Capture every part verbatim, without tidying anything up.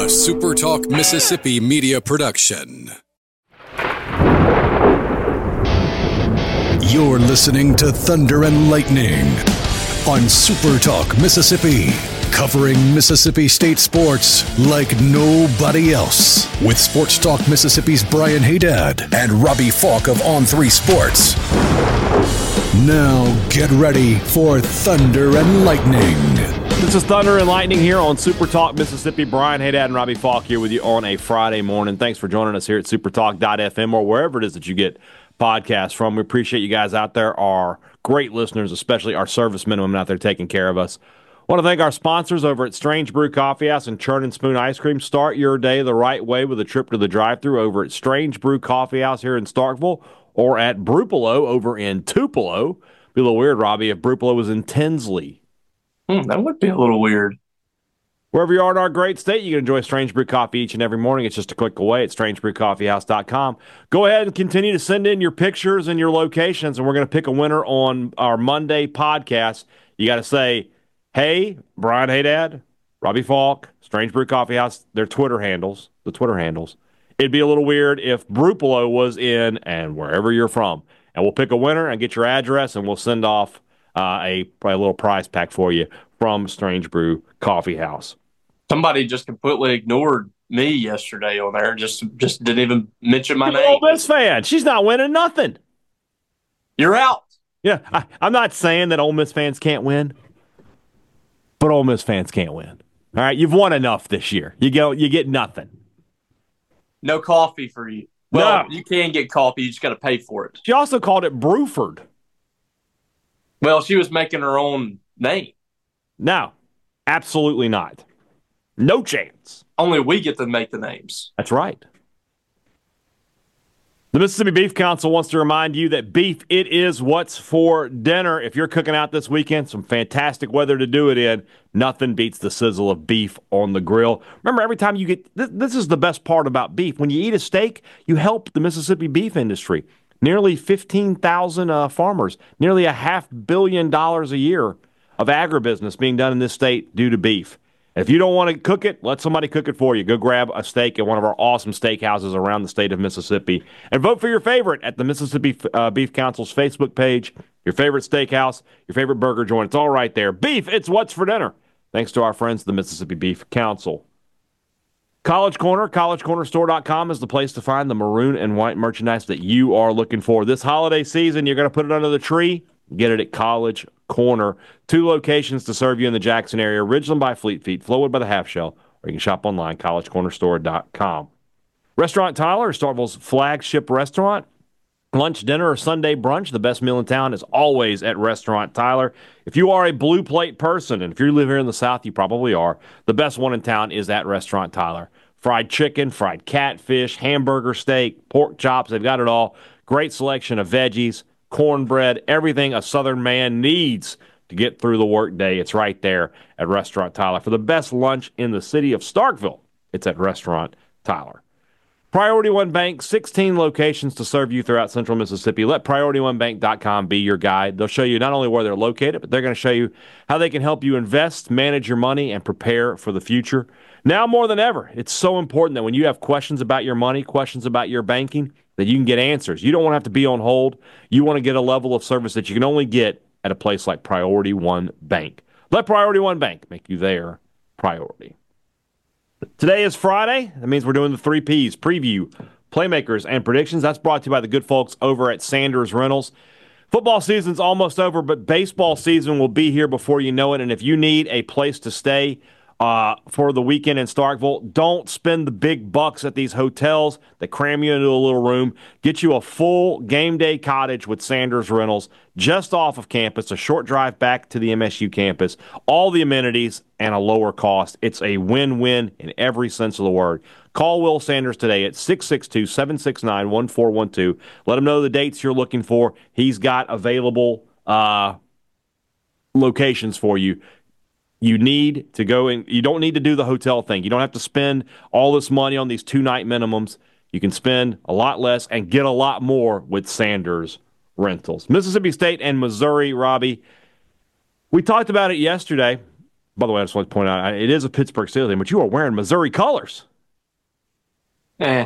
A Super Talk Mississippi media production. You're listening to Thunder and Lightning on Super Talk Mississippi, covering Mississippi State sports like nobody else. With Sports Talk Mississippi's Brian Haydad and Robbie Falk of On three Sports. Now get ready for Thunder and Lightning. This is Thunder and Lightning here on Super Talk Mississippi. Brian Haydad and Robbie Falk here with you on a Friday morning. Thanks for joining us here at supertalk dot f m or wherever it is that you get podcasts from. We appreciate you guys out there, our great listeners, especially our service minimum out there taking care of us. I want to thank our sponsors over at Strange Brew Coffee House and Churn and Spoon Ice Cream. Start your day the right way with a trip to the drive-thru over at Strange Brew Coffee House here in Starkville or at Brupolo over in Tupelo. Be a little weird, Robbie, if Brupolo was in Tinsley. Hmm, that would be a little weird. Wherever you are in our great state, you can enjoy Strange Brew Coffee each and every morning. It's just a click away at strange brew coffee house dot com. Go ahead and continue to send in your pictures and your locations, and we're going to pick a winner on our Monday podcast. You got to say, hey, Brian Haydad, Robbie Falk, Strange Brew Coffee House, their Twitter handles, the Twitter handles. It'd be a little weird if Brupolo was in and wherever you're from. And we'll pick a winner and get your address, and we'll send off Uh, a, a little prize pack for you from Strange Brew Coffee House. Somebody just completely ignored me yesterday on there. Just just didn't even mention my You're name. an Ole Miss fan. She's not winning nothing. You're out. Yeah, I, I'm not saying that Ole Miss fans can't win, but Ole Miss fans can't win. All right, you've won enough this year. You go, you get nothing. No coffee for you. Well, No. you can get coffee. You just got to pay for it. She also called it Bruford. Well, she was making her own name. No, absolutely not. No chance. Only we get to make the names. That's right. The Mississippi Beef Council wants to remind you that beef, it is what's for dinner. If you're cooking out this weekend, some fantastic weather to do it in, nothing beats the sizzle of beef on the grill. Remember, every time you get, this, this is the best part about beef. When you eat a steak, you help the Mississippi beef industry. Nearly fifteen thousand uh, farmers, nearly a half billion dollars a year of agribusiness being done in this state due to beef. If you don't want to cook it, let somebody cook it for you. Go grab a steak at one of our awesome steakhouses around the state of Mississippi and vote for your favorite at the Mississippi uh, Beef Council's Facebook page. Your favorite steakhouse, your favorite burger joint, it's all right there. Beef, it's what's for dinner. Thanks to our friends, the Mississippi Beef Council. College Corner, college corner store dot com is the place to find the maroon and white merchandise that you are looking for. This holiday season, you're going to put it under the tree. Get it at College Corner. Two locations to serve you in the Jackson area. Ridgeland by Fleet Feet, Flowood by the Half Shell, or you can shop online, college corner store dot com. Restaurant Tyler, Starkville's flagship restaurant. Lunch, dinner, or Sunday brunch, the best meal in town is always at Restaurant Tyler. If you are a blue plate person, and if you live here in the South, you probably are, the best one in town is at Restaurant Tyler. Fried chicken, fried catfish, hamburger steak, pork chops, they've got it all. Great selection of veggies, cornbread, everything a Southern man needs to get through the workday. It's right there at Restaurant Tyler. For the best lunch in the city of Starkville, it's at Restaurant Tyler. Priority One Bank, sixteen locations to serve you throughout central Mississippi. Let priority one bank dot com be your guide. They'll show you not only where they're located, but they're going to show you how they can help you invest, manage your money, and prepare for the future. Now more than ever, it's so important that when you have questions about your money, questions about your banking, that you can get answers. You don't want to have to be on hold. You want to get a level of service that you can only get at a place like Priority One Bank. Let Priority One Bank make you their priority. Today is Friday. That means we're doing the three Ps, preview, playmakers, and predictions. That's brought to you by the good folks over at Sanders Rentals. Football season's almost over, but baseball season will be here before you know it. And if you need a place to stay uh, for the weekend in Starkville, don't spend the big bucks at these hotels that cram you into a little room. Get you a full game day cottage with Sanders Rentals just off of campus, a short drive back to the M S U campus, all the amenities and a lower cost. It's a win-win in every sense of the word. Call Will Sanders today at six six two, seven six nine, one four one two. Let him know the dates you're looking for. He's got available uh, locations for you. You need to go in. You don't need to do the hotel thing. You don't have to spend all this money on these two-night minimums. You can spend a lot less and get a lot more with Sanders Rentals. Mississippi State and Missouri, Robbie. We talked about it yesterday. By the way, I just want to point out, it is a Pittsburgh Steelers game, but you are wearing Missouri colors. Eh.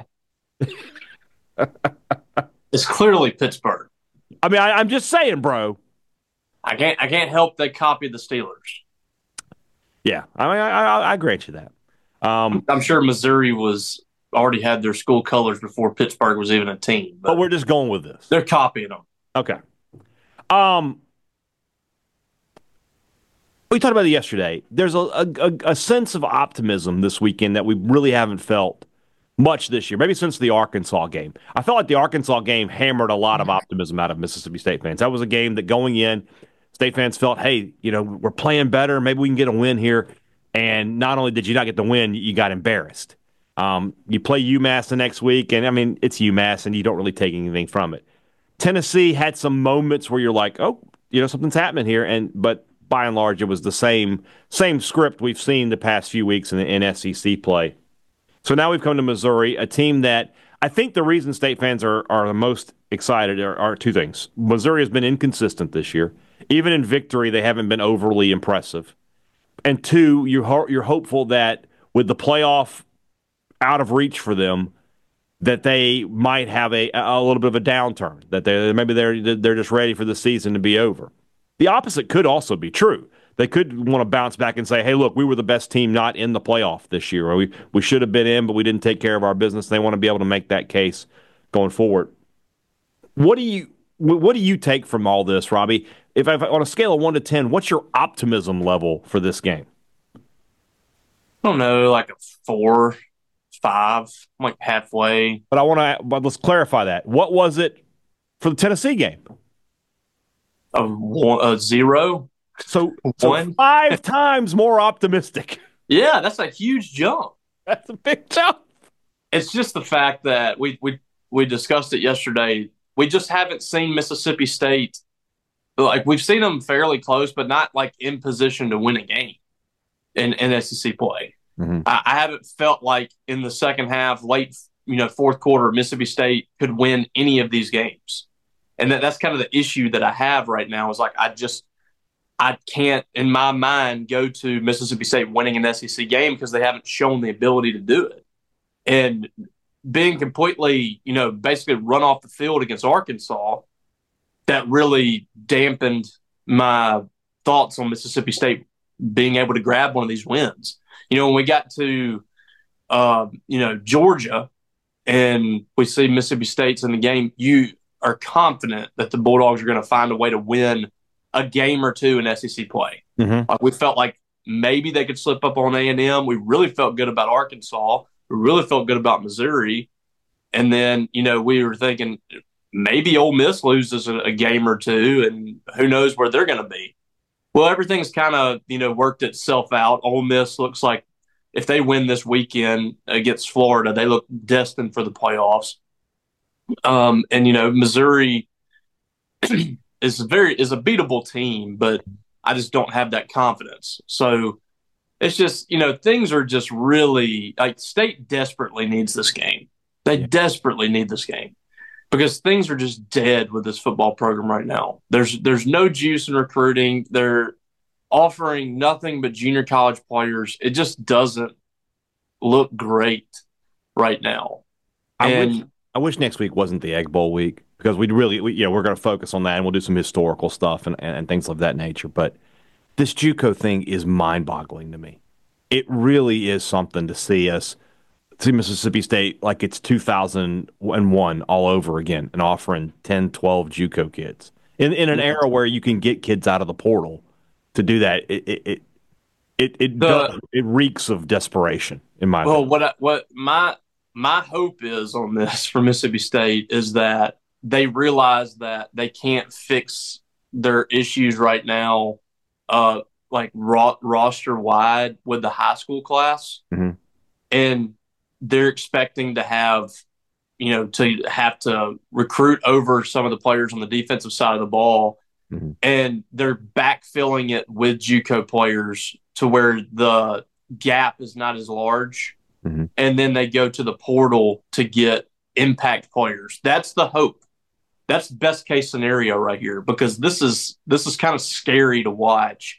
It's clearly Pittsburgh. I mean, I, I'm just saying, bro. I can't I can't help they copy the Steelers. Yeah, I mean, I, I, I grant you that. Um, I'm sure Missouri was already had their school colors before Pittsburgh was even a team. But, but we're just going with this. They're copying them. Okay. Um, we talked about it yesterday. There's a, a, a sense of optimism this weekend that we really haven't felt much this year, maybe since the Arkansas game. I felt like the Arkansas game hammered a lot of optimism out of Mississippi State fans. That was a game that going in, State fans felt, hey, you know, we're playing better. Maybe we can get a win here. And not only did you not get the win, you got embarrassed. Um, you play UMass the next week, and, I mean, it's UMass, and you don't really take anything from it. Tennessee had some moments where you're like, oh, you know, something's happening here. And but by and large, it was the same same script we've seen the past few weeks in, in S E C play. So now we've come to Missouri, a team that I think the reason State fans are, are the most excited are, are two things. Missouri has been inconsistent this year. Even in victory, they haven't been overly impressive. And two, you're, ho- you're hopeful that with the playoff out of reach for them, that they might have a, a little bit of a downturn, that they maybe they're they're just ready for the season to be over. The opposite could also be true. They could want to bounce back and say, hey, look, we were the best team not in the playoff this year. Or we, we should have been in, but we didn't take care of our business. They want to be able to make that case going forward. What do you what do you take from all this, Robbie? If I, on a scale of one to ten, what's your optimism level for this game? I don't know, like a four, five, I'm like halfway. But I want to, but let's clarify that. What was it for the Tennessee game? A, one, a zero. So, so five times more optimistic. Yeah, that's a huge jump. That's a big jump. It's just the fact that we we we discussed it yesterday. We just haven't seen Mississippi State. Like, we've seen them fairly close, but not like in position to win a game in, in S E C play. Mm-hmm. I, I haven't felt like in the second half, late, you know, fourth quarter, Mississippi State could win any of these games. And that, that's kind of the issue that I have right now is like, I just, I can't, in my mind, go to Mississippi State winning an S E C game because they haven't shown the ability to do it. And being completely, you know, basically run off the field against Arkansas, that really dampened my thoughts on Mississippi State being able to grab one of these wins. You know, when we got to, uh, you know, Georgia and we see Mississippi State's in the game, you are confident that the Bulldogs are going to find a way to win a game or two in S E C play. Mm-hmm. Like, we felt like maybe they could slip up on A and M. We really felt good about Arkansas. We really felt good about Missouri. And then, you know, we were thinking maybe Ole Miss loses a, a game or two, and who knows where they're going to be. Well, everything's kind of, you know, worked itself out. Ole Miss looks like if they win this weekend against Florida, they look destined for the playoffs. Um, and, you know, Missouri is very is a beatable team, but I just don't have that confidence. So it's just, you know, things are just really, like, State desperately needs this game. They yeah. desperately need this game because things are just dead with this football program right now. There's there's no juice in recruiting. They're offering nothing but junior college players. It just doesn't look great right now. I and wish, I wish next week wasn't the Egg Bowl week because we'd really, we, you know, we're going to focus on that and we'll do some historical stuff and, and, and things of that nature. But this JUCO thing is mind-boggling to me. It really is something to see us, see Mississippi State like it's two thousand one all over again and offering ten, twelve JUCO kids. In in an era where you can get kids out of the portal to do that, it it it it, it, the, does, it reeks of desperation, in my well, opinion. what I, what my my hope is on this for Mississippi State is that they realize that they can't fix their issues right now, uh, like ro- roster wide with the high school class, mm-hmm. and they're expecting to have, you know, to have to recruit over some of the players on the defensive side of the ball, mm-hmm. and they're backfilling it with JUCO players to where the gap is not as large, mm-hmm. and then they go to the portal to get impact players. That's the hope. That's best case scenario right here because this is this is kind of scary to watch.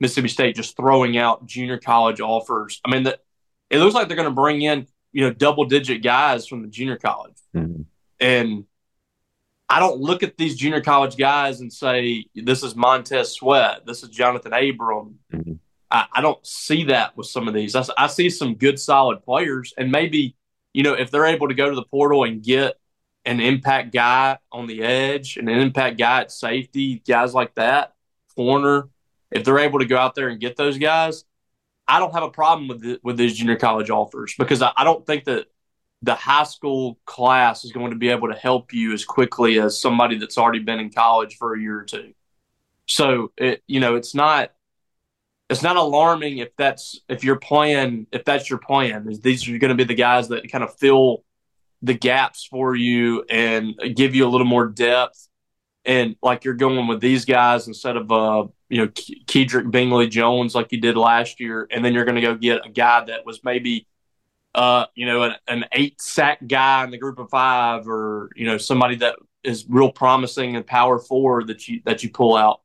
Mississippi State just throwing out junior college offers. I mean, the, it looks like they're going to bring in, you know, double-digit guys from the junior college. Mm-hmm. And I don't look at these junior college guys and say, this is Montez Sweat, this is Jonathan Abram. Mm-hmm. I, I don't see that with some of these. I, I see some good, solid players. And maybe, you know, if they're able to go to the portal and get an impact guy on the edge, and an impact guy at safety, guys like that, corner, if they're able to go out there and get those guys, I don't have a problem with the, with these junior college offers, because I, I don't think that the high school class is going to be able to help you as quickly as somebody that's already been in college for a year or two. So, it, you know, it's not it's not alarming if that's if your plan if that's your plan. These are going to be the guys that kind of fill the gaps for you and give you a little more depth. And like you're going with these guys instead of uh you know Kedrick Bingley Jones like you did last year, and then you're going to go get a guy that was maybe uh you know an, an eight sack guy in the group of five, or you know somebody that is real promising and power forward that you that you pull out.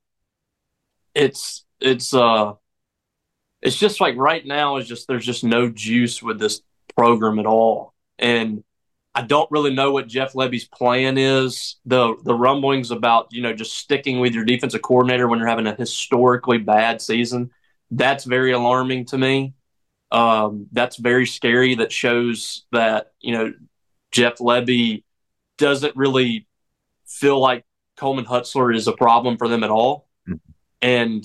It's it's uh it's just like right now is just there's just no juice with this program at all, and I don't really know what Jeff Lebby's plan is. The the rumblings about, you know, just sticking with your defensive coordinator when you're having a historically bad season, that's very alarming to me. Um, that's very scary. That shows that, you know, Jeff Lebby doesn't really feel like Coleman Hutzler is a problem for them at all. Mm-hmm. And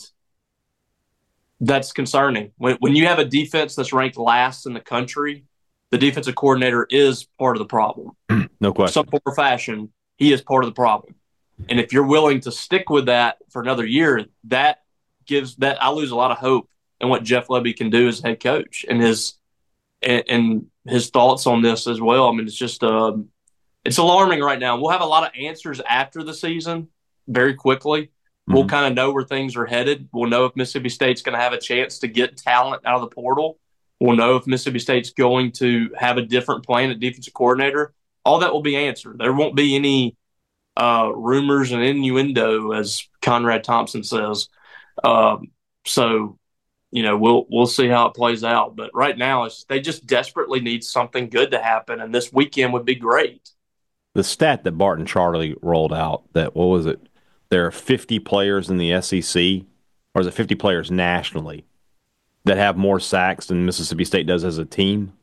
that's concerning. When, when you have a defense that's ranked last in the country, the defensive coordinator is part of the problem. No question. Some form or fashion, he is part of the problem. And if you're willing to stick with that for another year, that gives that I lose a lot of hope in what Jeff Lebby can do as head coach, and his and, and his thoughts on this as well. I mean, it's just um, it's alarming right now. We'll have a lot of answers after the season very quickly. Mm-hmm. We'll kind of know where things are headed. We'll know if Mississippi State's going to have a chance to get talent out of the portal. We'll know if Mississippi State's going to have a different plan at defensive coordinator. All that will be answered. There won't be any uh, rumors and innuendo, as Conrad Thompson says. Um, so, you know, we'll we'll see how it plays out. But right now, it's, they just desperately need something good to happen, and this weekend would be great. The stat that Barton Charlie rolled out, that, what was it? There are fifty players in the S E C, or is it fifty players nationally, that have more sacks than Mississippi State does as a team?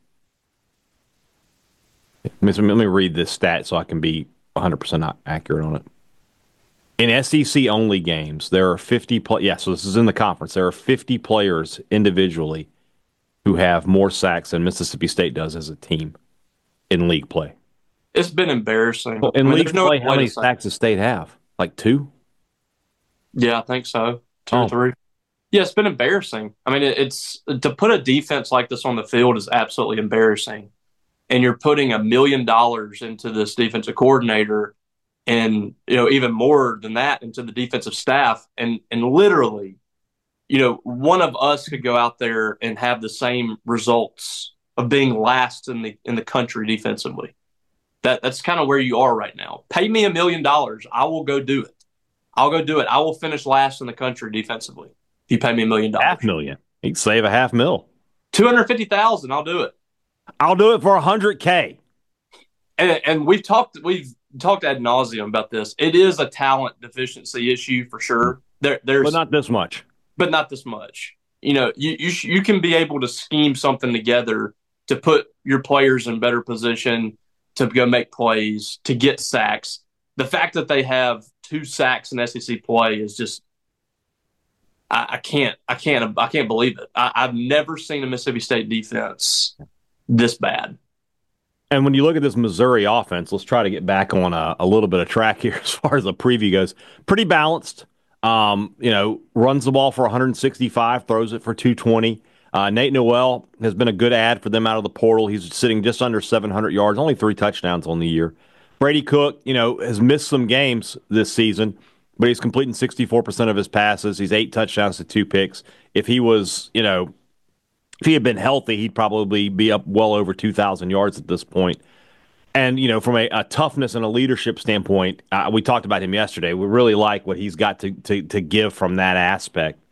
Let me, let me read this stat so I can be one hundred percent accurate on it. In S E C-only games, there are fifty players. Yeah, so this is in the conference. There are fifty players individually who have more sacks than Mississippi State does as a team in league play. It's been embarrassing. Well, in I mean, league play, no how many sacks does State have? Like two? Yeah, I think so. Two oh. or three. Yeah, it's been embarrassing. I mean, it's to put a defense like this on the field is absolutely embarrassing. And you're putting a million dollars into this defensive coordinator, and you know even more than that into the defensive staff, and and literally, you know, one of us could go out there and have the same results of being last in the in the country defensively. That that's kind of where you are right now. Pay me a million dollars, I will go do it. I'll go do it. I will finish last in the country defensively. If you pay me a million dollars, half million, you can save a half mil, two hundred fifty thousand. I'll do it. I'll do it for a hundred k. And and we've talked we've talked ad nauseum about this. It is a talent deficiency issue for sure. There there's but not this much. But not this much. You know, you you sh- you can be able to scheme something together to put your players in better position to go make plays, to get sacks. The fact that they have two sacks in S E C play is just I, I can't I can't I can't believe it. I, I've never seen a Mississippi State defense this bad. And when you look at this Missouri offense, let's try to get back on a, a little bit of track here as far as the preview goes. Pretty balanced. Um, you know, runs the ball for one hundred sixty-five, throws it for two twenty. Uh, Nate Noel has been a good ad for them out of the portal. He's sitting just under seven hundred yards, only three touchdowns on the year. Brady Cook, you know, has missed some games this season, but he's completing sixty-four percent of his passes. He's eight touchdowns to two picks. If he was, you know, if he had been healthy, he'd probably be up well over two thousand yards at this point. And, you know, from a, a toughness and a leadership standpoint, uh, we talked about him yesterday. We really like what he's got to, to, to give from that aspect.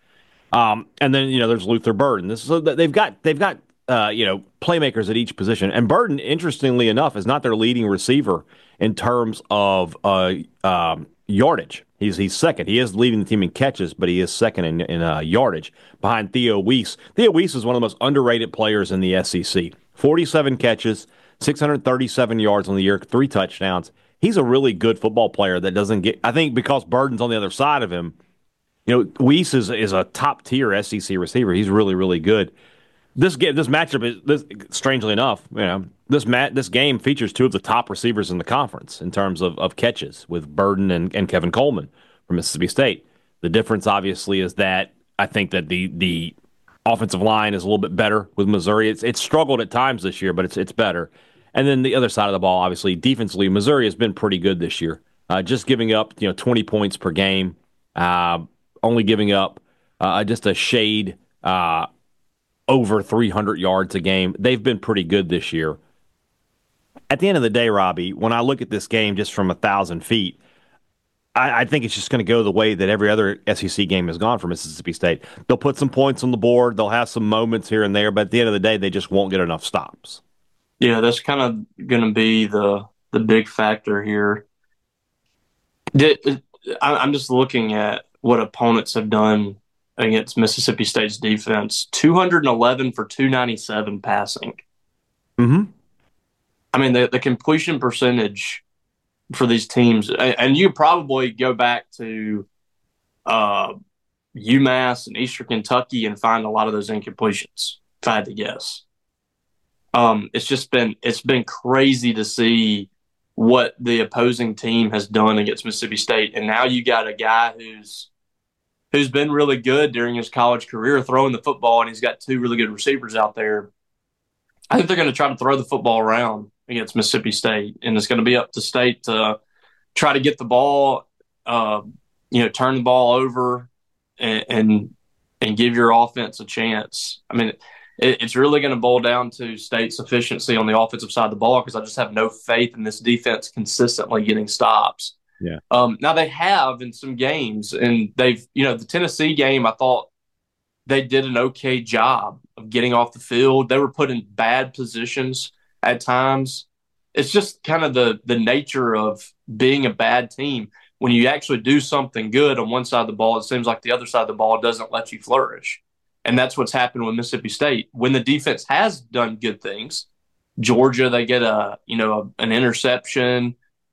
Um, and then you know there's Luther Burden. This so they've got they've got uh, you know playmakers at each position. And Burden, interestingly enough, is not their leading receiver in terms of uh, um, yardage. He's he's second. He is leading the team in catches, but he is second in, in uh, yardage behind Theo Weiss. Theo Weiss is one of the most underrated players in the S E C. forty-seven catches, six hundred thirty-seven yards on the year, three touchdowns. He's a really good football player that doesn't get. I think because Burden's on the other side of him. You know, Weiss is, is a top tier S E C receiver. He's really, really good. This game, this matchup is this, strangely enough, you know, this mat, this game features two of the top receivers in the conference in terms of, of catches with Burden and, and Kevin Coleman from Mississippi State. The difference, obviously, is that I think that the the offensive line is a little bit better with Missouri. It's it's struggled at times this year, but it's it's better. And then the other side of the ball, obviously, defensively, Missouri has been pretty good this year, uh, just giving up you know twenty points per game. Uh, only giving up uh, just a shade uh, over three hundred yards a game. They've been pretty good this year. At the end of the day, Robbie, when I look at this game just from a thousand feet, I, I think it's just going to go the way that every other S E C game has gone for Mississippi State. They'll put some points on the board. They'll have some moments here and there, but at the end of the day, they just won't get enough stops. Yeah, that's kind of going to be the the big factor here. Did, I'm just looking at what opponents have done against Mississippi State's defense. two hundred eleven for two ninety-seven passing. Mm-hmm. I mean, the, the completion percentage for these teams, and you probably go back to uh, UMass and Eastern Kentucky and find a lot of those incompletions, if I had to guess. Um, it's just been it's been crazy to see what the opposing team has done against Mississippi State. And now you got a guy who's who's been really good during his college career throwing the football, and he's got two really good receivers out there. I think they're going to try to throw the football around against Mississippi State, and it's going to be up to State to try to get the ball, uh, you know, turn the ball over and, and and give your offense a chance. I mean, it, it's really going to boil down to State's efficiency on the offensive side of the ball because I just have no faith in this defense consistently getting stops. Yeah. Um, now they have in some games, and they've, you know, the Tennessee game, I thought they did an okay job of getting off the field. They were put in bad positions at times. It's just kind of the the nature of being a bad team. When you actually do something good on one side of the ball, it seems like the other side of the ball doesn't let you flourish. And that's what's happened with Mississippi State. When the defense has done good things, Georgia, they get a, you know, a, an interception,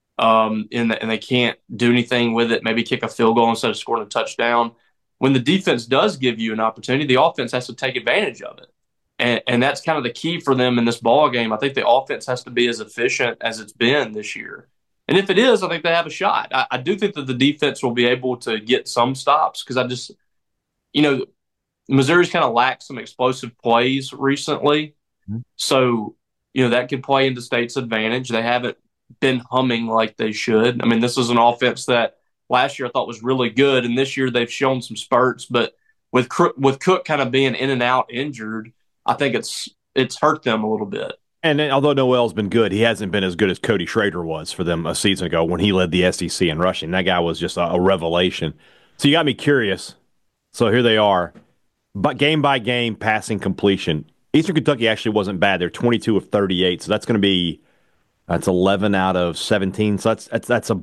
um, and, and they can't do anything with it, maybe kick a field goal instead of scoring a touchdown. When the defense does give you an opportunity, the offense has to take advantage of it. And, and that's kind of the key for them in this ball game. I think the offense has to be as efficient as it's been this year. And if it is, I think they have a shot. I, I do think that the defense will be able to get some stops because I just, you know, Missouri's kind of lacked some explosive plays recently. Mm-hmm. So, you know, that could play into State's advantage. They haven't been humming like they should. I mean, this is an offense that last year I thought was really good, and this year they've shown some spurts. But with with Cook kind of being in and out injured, I think it's it's hurt them a little bit. And although Noel's been good, he hasn't been as good as Cody Schrader was for them a season ago when he led the S E C in rushing. That guy was just a, a revelation. So you got me curious. So here they are. But game by game passing completion. Eastern Kentucky actually wasn't bad. They're twenty-two of thirty-eight, so that's going to be that's eleven out of seventeen. So that's that's that's a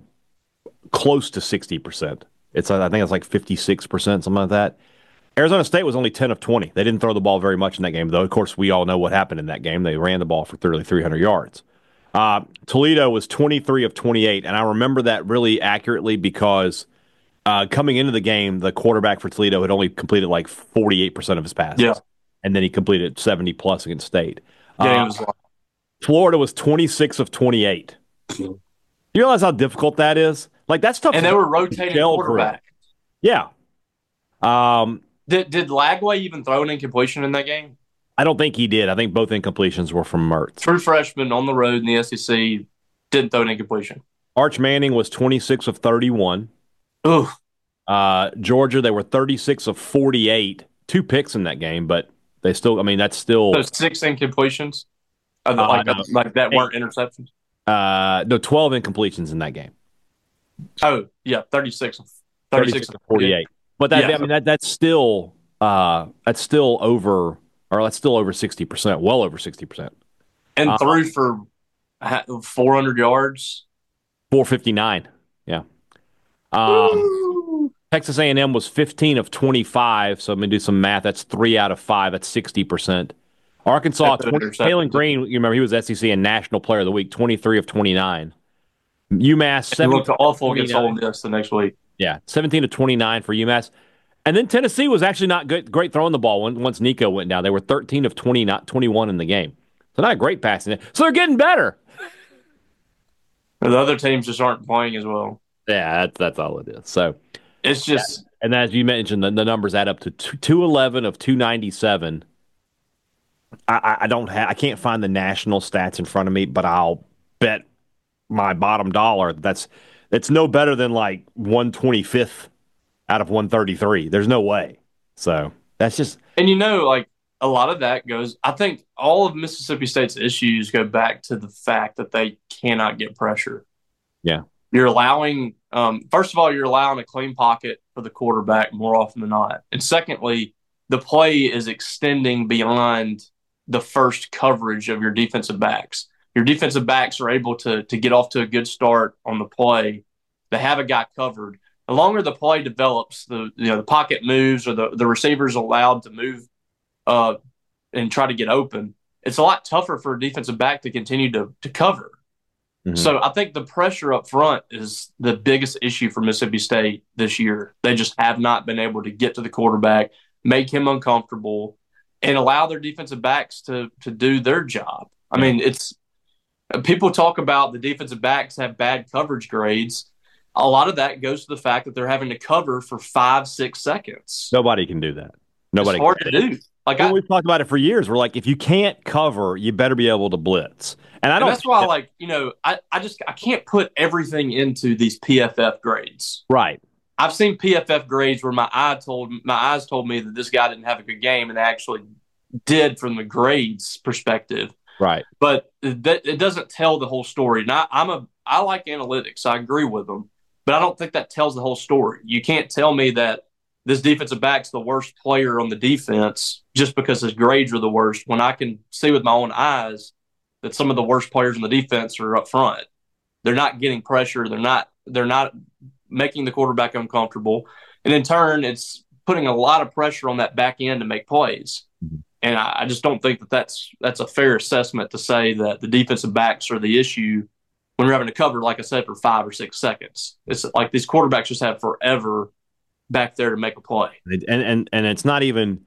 close to sixty percent. It's I think it's like fifty-six percent, something like that. Arizona State was only ten of twenty. They didn't throw the ball very much in that game, though. Of course, we all know what happened in that game. They ran the ball for nearly three hundred yards. Uh, Toledo was twenty-three of twenty-eight, and I remember that really accurately because uh, coming into the game, the quarterback for Toledo had only completed like forty-eight percent of his passes. Yeah. And then he completed seventy plus against State. Yeah, uh, was Florida was twenty-six of twenty-eight. You realize how difficult that is? Like, that's tough. And they were rotating quarterback. Yeah. Um, Did did Lagway even throw an incompletion in that game? I don't think he did. I think both incompletions were from Mertz. True freshman on the road in the S E C didn't throw an incompletion. Arch Manning was twenty-six of thirty-one. Ooh. Uh, Georgia, they were thirty-six of forty-eight. Two picks in that game, but they still, I mean, that's still. Those six incompletions? Uh, uh, like, no, like that eight. weren't interceptions? Uh, no, twelve incompletions in that game. Oh, yeah, thirty-six. thirty-six of forty-eight. But that, yeah. I mean, that that's still Uh, that's still over, or that's still over sixty percent, well over sixty percent. And Uh, threw for four hundred yards. four fifty-nine. Yeah. Um, Texas A and M was fifteen of twenty-five, so I'm going to do some math. That's three out of five. That's sixty percent. Arkansas, Taylon Green, you remember, he was S E C and National Player of the Week, twenty-three of twenty-nine. UMass, It looked awful against Ole Miss the next week. Yeah, seventeen to twenty-nine for UMass. And then Tennessee was actually not good, great throwing the ball once Nico went down. They were thirteen of twenty, not twenty-one in the game. So not a great passing. So they're getting better. The other teams just aren't playing as well. Yeah, that's, that's all it is. So it's just, yeah. And as you mentioned, the, the numbers add up to two eleven of two ninety-seven. I, I don't have, I can't find the national stats in front of me, but I'll bet my bottom dollar that's it's no better than like one twenty-fifth out of one thirty-three. There's no way. So that's just, and you know, like a lot of that goes. I think all of Mississippi State's issues go back to the fact that they cannot get pressure. Yeah. You're allowing, um, first of all, you're allowing a clean pocket for the quarterback more often than not. And secondly, the play is extending beyond the first coverage of your defensive backs. Your defensive backs are able to, to get off to a good start on the play. They have a guy covered. The longer the play develops, the you know the pocket moves or the, the receiver's allowed to move uh, and try to get open, it's a lot tougher for a defensive back to continue to, to cover. Mm-hmm. So I think the pressure up front is the biggest issue for Mississippi State this year. They just have not been able to get to the quarterback, make him uncomfortable, and allow their defensive backs to to do their job. I mean, it's people talk about the defensive backs have bad coverage grades. A lot of that goes to the fact that they're having to cover for five, six seconds. Nobody can do that. Nobody. It's hard can. to do. Like well, I, we've talked about it for years. We're like, if you can't cover, you better be able to blitz. And I don't. And that's why, that, like, you know, I, I just I can't put everything into these P F F grades. Right. I've seen P F F grades where my eye told my eyes told me that this guy didn't have a good game, and they actually did from the grades perspective. Right. But that it doesn't tell the whole story. Now, I'm a I like analytics. I agree with them, but I don't think that tells the whole story. You can't tell me that this defensive back's the worst player on the defense just because his grades are the worst, when I can see with my own eyes that some of the worst players on the defense are up front. They're not getting pressure. They're not they're not making the quarterback uncomfortable. And in turn, it's putting a lot of pressure on that back end to make plays. Mm-hmm. And I, I just don't think that that's, that's a fair assessment to say that the defensive backs are the issue when you're having to cover, like I said, for five or six seconds. It's like these quarterbacks just have forever back there to make a play. And and and it's not even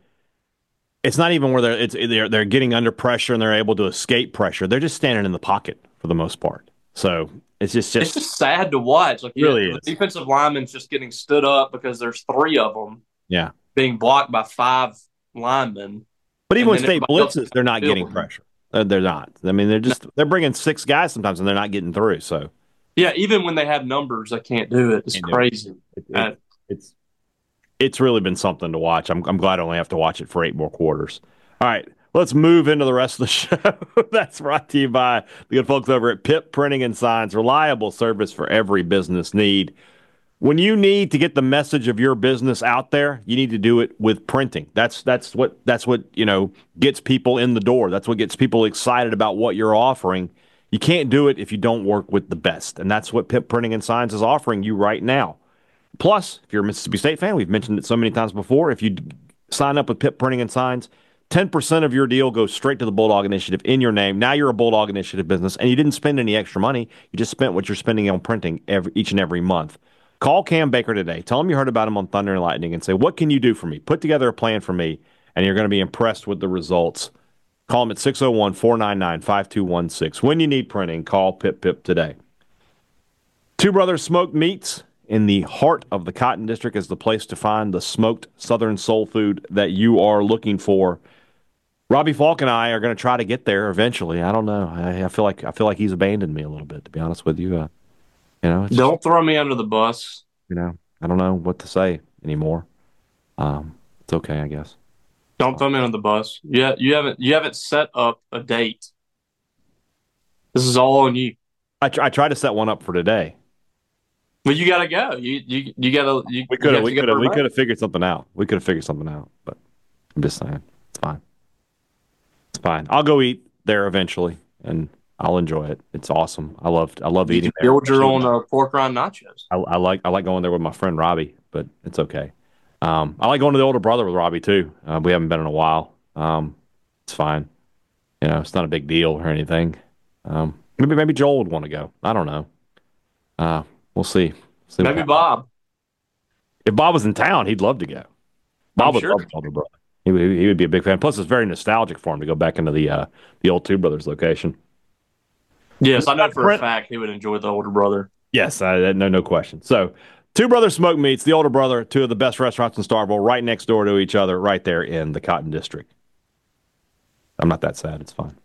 it's not even where they're it's they're they're getting under pressure and they're able to escape pressure. They're just standing in the pocket for the most part. So it's just, just it's just sad to watch. Like, really, you know, the defensive linemen's just getting stood up because there's three of them. Yeah, being blocked by five linemen. But even when State blitzes, they're not getting pressure. They're, they're not. I mean, they're just they're bringing six guys sometimes, and they're not getting through. So yeah, even when they have numbers, they can't do it. It's crazy. It. It, it, it's it's really been something to watch. I'm I'm glad I only have to watch it for eight more quarters. All right, let's move into the rest of the show. That's brought to you by the good folks over at Pip Printing and Signs. Reliable service for every business need. When you need to get the message of your business out there, you need to do it with printing. That's that's what that's what you know gets people in the door. That's what gets people excited about what you're offering. You can't do it if you don't work with the best, and that's what Pip Printing and Signs is offering you right now. Plus, if you're a Mississippi State fan, we've mentioned it so many times before. If you sign up with Pip Printing and Signs, ten percent of your deal goes straight to the Bulldog Initiative in your name. Now you're a Bulldog Initiative business, and you didn't spend any extra money. You just spent what you're spending on printing every, each and every month. Call Cam Baker today. Tell him you heard about him on Thunder and Lightning and say, what can you do for me? Put together a plan for me, and you're going to be impressed with the results. Call him at six oh one, four nine nine, five two one six. When you need printing, call Pip Pip today. Two Brothers Smoked Meats in the heart of the Cotton District is the place to find the smoked Southern soul food that you are looking for. Robbie Falk and I are going to try to get there eventually. I don't know. I, I feel like I feel like he's abandoned me a little bit, to be honest with you. Uh, You know, it's, don't throw me under the bus. You know, I don't know what to say anymore. Um, it's okay, I guess. Don't throw me under the bus. Yeah, you haven't you haven't set up a date. This is all on you. I, tr- I tried to set one up for today. Well, you gotta go. You you you gotta. You, we could have you we could have we could have figured something out. We could have figured something out, but I'm just saying. It's fine. It's fine. I'll go eat there eventually, and I'll enjoy it. It's awesome. I love I love You eating can there. build your own uh, pork rind nachos. I, I like I like going there with my friend Robbie, but it's okay. Um, I like going to the older brother with Robbie too. Uh, we haven't been in a while. Um, it's fine. You know, it's not a big deal or anything. Um, maybe maybe Joel would want to go. I don't know. Uh, we'll see. see Maybe Bob. If Bob was in town, he'd love to go. Bob I'm would sure. love the older brother. He would, he would be a big fan. Plus, it's very nostalgic for him to go back into the uh, the old Two Brothers location. Yes, I know for a fact he would enjoy the older brother. Yes, I, no, no question. So, Two Brothers Smoke Meats, the older brother, two of the best restaurants in Starkville, right next door to each other, right there in the Cotton District. I'm not that sad. It's fine.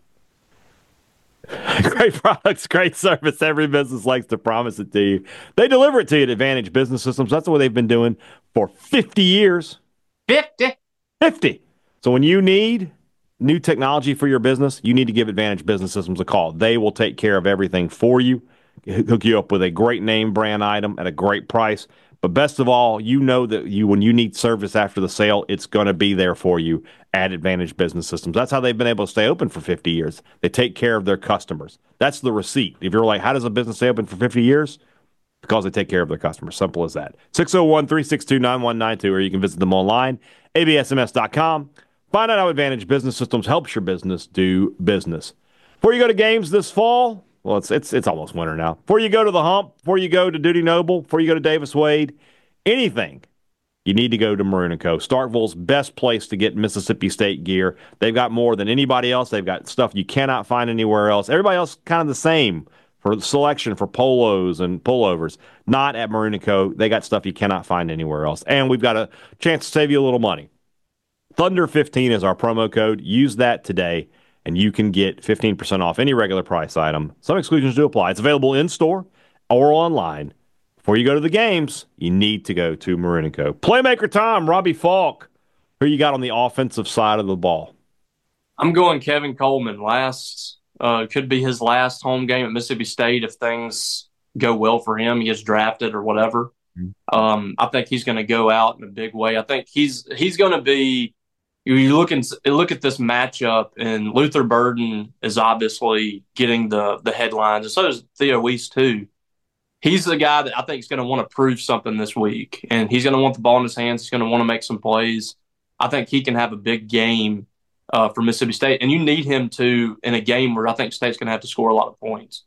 Great products, great service. Every business likes to promise it to you. They deliver it to you at Advantage Business Systems. That's what they've been doing for fifty years. fifty fifty So when you need new technology for your business, you need to give Advantage Business Systems a call. They will take care of everything for you, hook you up with a great name brand item at a great price. But best of all, you know that you when you need service after the sale, it's going to be there for you at Advantage Business Systems. That's how they've been able to stay open for fifty years. They take care of their customers. That's the receipt. If you're like, how does a business stay open for fifty years? Because they take care of their customers. Simple as that. six oh one, three six two, nine one nine two, or you can visit them online, A B S M S dot com. Find out how Advantage Business Systems helps your business do business. Before you go to games this fall, well, it's it's it's almost winter now. Before you go to the Hump, before you go to Dudy Noble, before you go to Davis Wade, anything, you need to go to Maroon and Co. Starkville's best place to get Mississippi State gear. They've got more than anybody else. They've got stuff you cannot find anywhere else. Everybody else kind of the same for selection for polos and pullovers. Not at Maroon and Co. They got stuff you cannot find anywhere else. And we've got a chance to save you a little money. Thunder fifteen is our promo code. Use that today, and you can get fifteen percent off any regular price item. Some exclusions do apply. It's available in-store or online. Before you go to the games, you need to go to Maroon and Co. Playmaker Tom, Robbie Falk. Who you got on the offensive side of the ball? I'm going Kevin Coleman. Last uh, could be his last home game at Mississippi State if things go well for him. He gets drafted or whatever. Mm-hmm. Um, I think he's going to go out in a big way. I think he's he's going to be. You look and look at this matchup, and Luther Burden is obviously getting the the headlines, and so is Theo Weiss too. He's the guy that I think is going to want to prove something this week, and he's going to want the ball in his hands. He's going to want to make some plays. I think he can have a big game uh, for Mississippi State, and you need him to in a game where I think State's going to have to score a lot of points.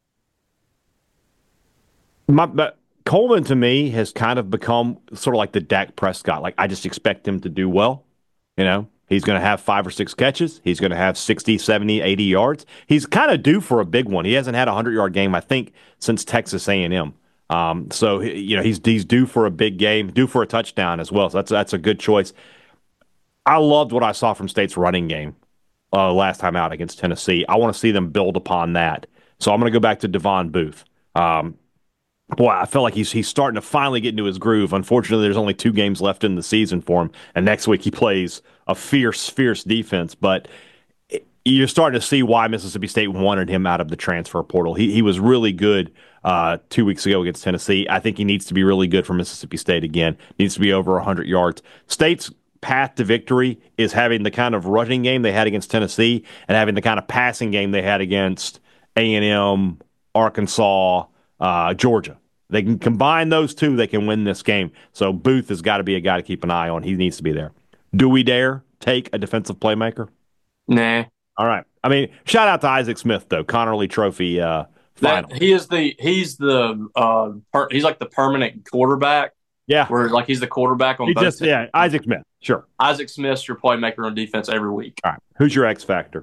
My, but Coleman, to me, has kind of become sort of like the Dak Prescott. Like, I just expect him to do well. You know, he's going to have five or six catches. He's going to have sixty, seventy, eighty yards. He's kind of due for a big one. He hasn't had a hundred-yard game, I think, since Texas A and M. Um, so, you know, he's he's due for a big game, due for a touchdown as well. So that's that's a good choice. I loved what I saw from State's running game uh, last time out against Tennessee. I want to see them build upon that. So I'm going to go back to Devon Booth. Um, Boy, I feel like he's he's starting to finally get into his groove. Unfortunately, there's only two games left in the season for him, and next week he plays a fierce, fierce defense. But you're starting to see why Mississippi State wanted him out of the transfer portal. He he was really good uh, two weeks ago against Tennessee. I think he needs to be really good for Mississippi State again. Needs to be over one hundred yards. State's path to victory is having the kind of rushing game they had against Tennessee and having the kind of passing game they had against A and M, Arkansas, Uh, Georgia. They can combine those two, they can win this game. So Booth has got to be a guy to keep an eye on. He needs to be there. Do we dare take a defensive playmaker? Nah. All right. I mean, shout out to Isaac Smith though. Connerly Trophy uh, final. That, he is the he's the uh, per, he's like the permanent quarterback. Yeah. Where like he's the quarterback on he both just, teams. Yeah, Isaac Smith. Sure. Isaac Smith's your playmaker on defense every week. All right. Who's your X factor?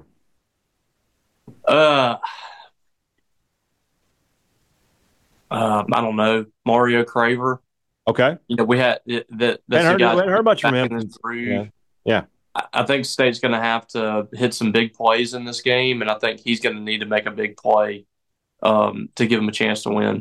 Uh Uh, I don't know, Mario Craver. Okay. You know, we had that. That's the heard, guy. heard much from him. Yeah. yeah. I, I think State's going to have to hit some big plays in this game, and I think he's going to need to make a big play um, to give him a chance to win.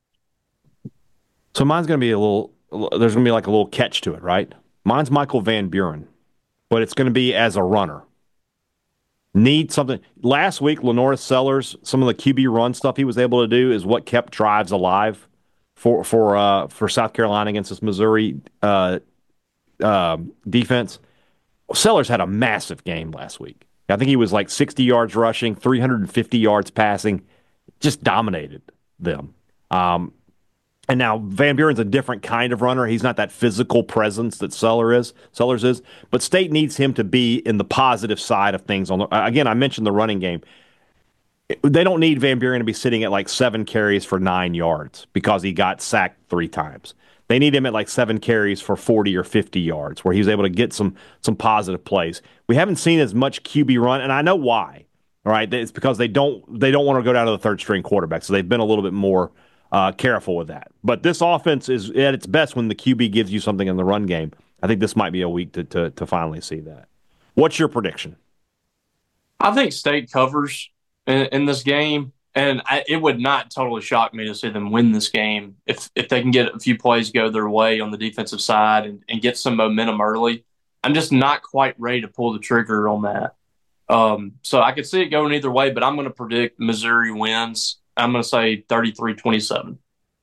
So mine's going to be a little. There's going to be like a little catch to it, right? Mine's Michael Van Buren, but it's going to be as a runner. Need something. Last week, Lenoris Sellers, some of the Q B run stuff he was able to do is what kept drives alive for for uh, for South Carolina against this Missouri uh, uh, defense. Sellers had a massive game last week. I think he was like sixty yards rushing, three hundred fifty yards passing, just dominated them. Um, and now Van Buren's a different kind of runner. He's not that physical presence that Seller is, Sellers is. But State needs him to be in the positive side of things. On the, again, I mentioned the running game. They don't need Van Buren to be sitting at like seven carries for nine yards because he got sacked three times. They need him at like seven carries for forty or fifty yards, where he was able to get some some positive plays. We haven't seen as much Q B run, and I know why. All right, it's because they don't they don't want to go down to the third string quarterback, so they've been a little bit more uh, careful with that. But this offense is at its best when the Q B gives you something in the run game. I think this might be a week to to, to finally see that. What's your prediction? I think State covers in, in this game. And I, it would not totally shock me to see them win this game if if they can get a few plays go their way on the defensive side and, and get some momentum early. I'm just not quite ready to pull the trigger on that. Um, so I could see it going either way, but I'm going to predict Missouri wins. I'm going to say thirty-three twenty-seven.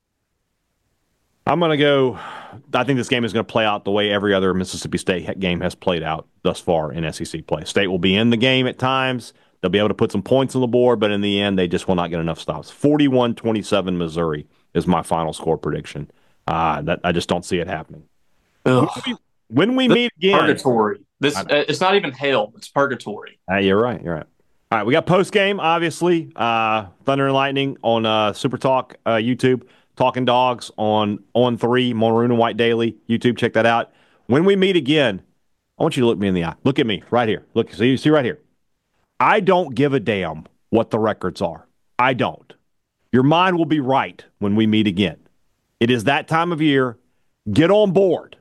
I'm going to go – I think this game is going to play out the way every other Mississippi State game has played out thus far in S E C play. State will be in the game at times. They'll be able to put some points on the board, but in the end, they just will not get enough stops. forty-one twenty-seven Missouri is my final score prediction. Uh, that I just don't see it happening. Ugh. When we, when we meet again, purgatory. This uh, it's not even hell; it's purgatory. Uh, you're right. You're right. All right, we got post game, obviously. Uh, Thunder and Lightning on uh, Super Talk uh, YouTube. Talking Dogs on on three Maroon and White Daily YouTube. Check that out. When we meet again, I want you to look me in the eye. Look at me right here. Look, see, see right here. I don't give a damn what the records are. I don't. Your mind will be right when we meet again. It is that time of year. Get on board.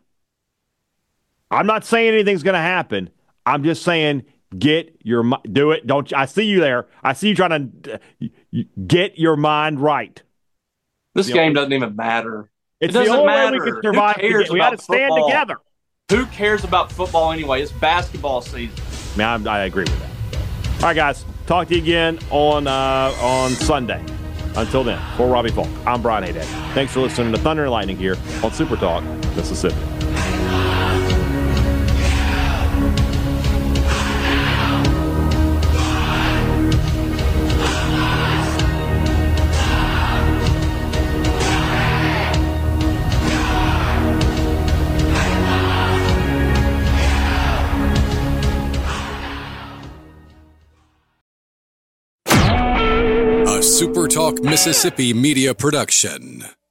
I'm not saying anything's going to happen. I'm just saying get your mind. Do it. Don't. I see you there. I see you trying to uh, get your mind right. This game only, doesn't even matter. It's it doesn't the only matter. way we can survive. We got to stand football? together. Who cares about football anyway? It's basketball season. Man, I, I agree with that. All right, guys. Talk to you again on uh, on Sunday. Until then, for Robbie Falk, I'm Brian Haydad. Thanks for listening to Thunder and Lightning here on Super Talk Mississippi. Super Talk Mississippi Media Production.